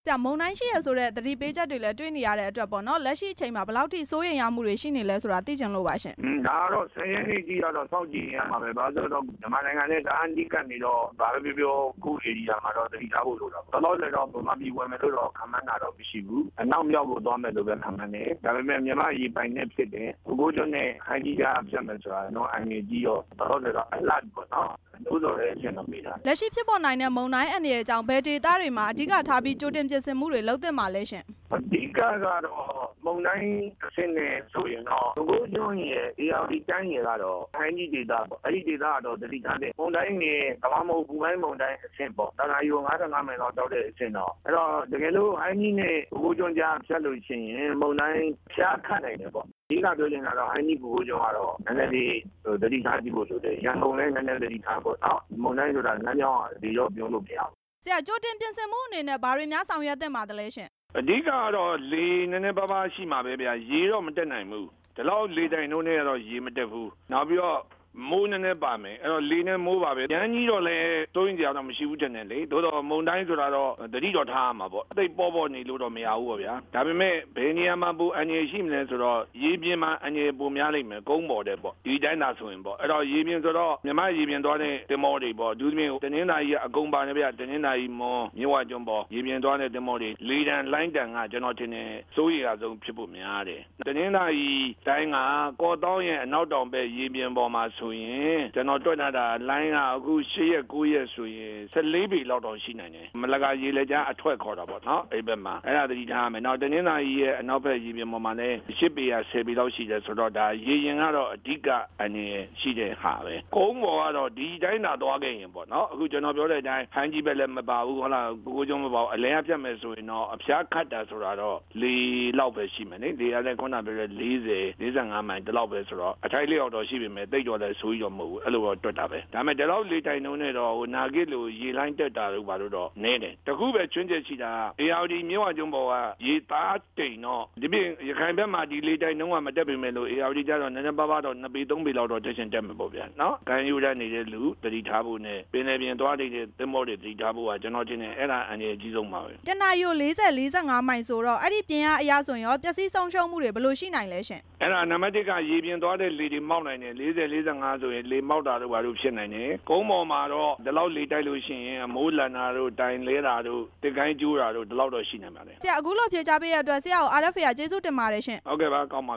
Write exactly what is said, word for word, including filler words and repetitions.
ဆရာမုန်တိုင်းရှိရဆိုတဲ့သတိပေးချက်တွေလည်းတွေ့နေရတဲ့အတွက်ပေါ့နော်လက်ရှိအချိန်မှာဘယ်လောက်ထိစိုးရိမ်ရမှုတွေရှိနေလဲဆိုတာသိချင်လို့ပါရှင်။ဒါကတော့ဆယ်ရက်နေ့ကြီးတော့စောင့်ကြည့်ရမှာပဲ။ဘာလို့လဲဆိုတော့မြန်မာနိုင်ငံနဲ့တအားနီးကပ်နေတော့ဘာပဲပြောပြောကိုယ့်ဧရိယာမှာတော့သတိထားဖို့လိုတာပေါ့။တော်တော်လည်းတော့ဗမာပြည်ဝင်မယ်လို့တော့ခန့်မှန်းတာတော့မရှိဘူး။အနောက်မြောက်ကိုသွားမယ်လို့ပဲခန့်မှန်းတယ်။ဒါပေမဲ့မြန်မာရေပိုင်နဲ့ဖြစ်တယ်။ကိုကိုကျွန်းနဲ့ခိုင်ကြီးကပြတ်မယ်ဆိုတာတော့အငြင်းကြီးရောတော်တော်လည်းတော့အလတ်ပေါ့နော်။တို့တော့လည်းအရှင်းတော့မိတာလက်ရှိဖြစ်ပေါ်နိုင်တဲ့မုန်တိုင်းအန္တရာယ်ကြောင့်ဘယ်ဒေသတွေမှာအဓိကထားပြီးကြိုတင်ပြင်ဆင်မှုတွေလုပ်သင့်ပါလဲရှင်အဓိကကတော့မုန်တိုင်းအဆင့်နဲ့ဆိုရင်တော့ကိုကိုကျွန်းရဲ့ A R D တိုင်းရဲ့ကတော့ခိုင်ကြီးဒေသပေါ့အဲ့ဒီဒေသကတော့တတိထားတဲ့မုန်တိုင်းနဲ့ကမ္ဘာမုန်ပူပိုင်းမုန်တိုင်းအဆင့်ပေါ့တနာရီငါးငါးမိုင်လောက်တောက်တဲ့အဆင့်တော့အဲ့တော့တကယ်လို့ခိုင်ကြီးနဲ့ကိုကိုကျွန်းကြားဖြတ်လို့ရှိရင်မုန်တိုင်းဖြားခတ်နိုင်တယ်ပေါ့ဒီကပြောနေတာတော့အိုင်းဒီကိုကြောကတော့နည်းနည်းလေးသတိထားကြည့်ဖို့ဆိုတယ်ရန်ကုန်လည်းနည်းနည်းသတိထားဖို့တော့မုန်တိုင်းဆိုတာလမ်းကြောင်းဒီတော့ပြောလို့မရဘူးဆရာကြိုတင်ပြင်ဆင်မှုအနေနဲ့ဘာတွေများဆောင်ရွက်သင့်ပါသလဲရှင်အဓိကတော့လေနည်းနည်းပါးပါးရှိမှာပဲဗျာရေတော့မတက်နိုင်ဘူးဒီလောက်လေတိုင်နှုန်းနဲ့ကတော့ရေမတက်ဘူးနောက်ပြီးတော့မိုးနည်းနည်းပါမယ်အဲ့တော့လေနဲ့မိုးပါပဲရန်ကြီးတော့လည်းတိုးရင်ကြောင်တော့မရှိဘူးတဲ့နဲ့လေသို့တော့မုန်တိုင်းဆိုတာတော့တတိတော်ထားရမှာပေါ့အသိပေါ်ပေါ်နေလို့တော့မရဘူးပေါ့ဗျာဒါပေမဲ့ဘယ်နေရာမှာပူအန်ရရှိမလဲဆိုတော့ရေပြင်းမှာအန်ရပူများလိမ့်မယ်ကုန်းပေါ်တဲ့ပေါ့ဒီတိုင်းသာဆိုရင်ပေါ့အဲ့တော့ရေပြင်းဆိုတော့မြမရေပြင်းသွားတဲ့တင်မောတွေပေါ့ဒူးသမင်းတနင်္သာရီကအကုန်ပါနေဗျာတနင်္သာရီမွန်မြဝကျွန်းပေါ့ရေပြင်းသွားတဲ့တင်မောတွေလေတန်လိုင်းတန်ကကျွန်တော်ထင်တယ်စိုးရိမ်ရဆုံးဖြစ်ဖို့များတယ်တနင်္သာရီတိုင်းကကော်တောင်းရဲ့အနောက်တောင်ဘက်ရေပြင်းပေါ်မှာဆိုရင်ကျွန်တော်တွေ့တာလိုင်းကအခု၈ရက်၉ရက်ဆိုရင်၁၄ပေလောက်တော့ရှိနိုင်တယ်မလကရေလေကြားအထွက်ခေါ်တာပေါ့နော်အဲ့ဘက်မှာအဲ့ဒါတတိထားမယ်နောက်တနင်္သာရီရဲ့အနောက်ဘက်ရေပြင်ပေါ်မှာလည်း၈ပေရ၁၀ပေလောက်ရှိတယ်ဆိုတော့ဒါရေရင်ကတော့အဓိကအနေရှိတဲ့ဟာပဲကုန်းပေါ်ကတော့ဒီတိုင်းသာသွားခဲ့ရင်ပေါ့နော်အခုကျွန်တော်ပြောတဲ့အတိုင်းဟန်ကြီးပဲလည်းမပါဘူးဟုတ်လားကိုကိုကျုံမပါဘူးအလဲအပြတ်မယ်ဆိုရင်တော့အဖျားခတ်တာဆိုတာတော့လေလောက်ပဲရှိမယ်လေလေရတဲ့ခုနပြောတဲ့၄၀၄၅မိုင်တလောက်ပဲဆိုတော့အထိုက်လျောက်တော့ရှိပြီမဲ့တိတ်တော့လည်းဆိုးရောမဟုတ်ဘူးအဲ့လိုတော့တွက်တာပဲဒါမဲ့ဒီလောက်လေတိုင်နှုန်းနဲ့တော့ဟိုနာဂစ်လိုရေလိုင်းတက်တာလို့ဘာလို့တော့နည်းတယ်တခုပဲချွင်းချက်ရှိတာ A R D မြဝကျွန်းပေါ်ကရေသားတိမ်တော့ဒီပြင်ရခိုင်ဘက်မှာဒီလေတိုင်နှုန်းကမတက်ပေမဲ့လို့ A R D ကျတော့နည်းနည်းပါးပါးတော့နှစ်ပေသုံးပေလောက်တော့တက်ရှင်တက်မှာပေါ့ဗျာနော်ကန်ယူရနေတဲ့လူတတိထားဖို့နဲ့ပင်လယ်ပြင်သွားနေတဲ့သင်္ဘောတွေတတိထားဖို့ကကျွန်တော်ထင်တယ်အဲ့ဒါအန်ရအကြီးဆုံးပါပဲတနာရီ၄၀ ၄၅မိုင်ဆိုတော့အဲ့ဒီပြင်အားအရာဆိုရင်ရောပျက်စီးဆုံးရှုံးမှုတွေဘယ်လိုရှိနိုင်လဲရှင်အဲ့ဒါနံပါတ်၁ကရေပြင်သွားတဲ့လေတွေမောက်နိုင်တယ်၄၀ ၄၅ဆိုရင်လေမောက်တာတို့ဘာလို့ဖြစ်နိုင်တယ်ကုန်းပေါ်မှာတော့ဒီလောက်လေတိုက်လို့ရှိရင်အမိုးလန်တာတို့တိုင်လဲတာတို့တစ်ကိုင်းကျိုးတာတို့ဒီလောက်တော့ရှိနိုင်ပါတယ်ဆရာအခုလိုဖြေချပေးရတဲ့အတွက်ဆရာကို R F A ကကျေးဇူးတင်ပါတယ်ရှင်ဟုတ်ကဲ့ပါကောင်းပါ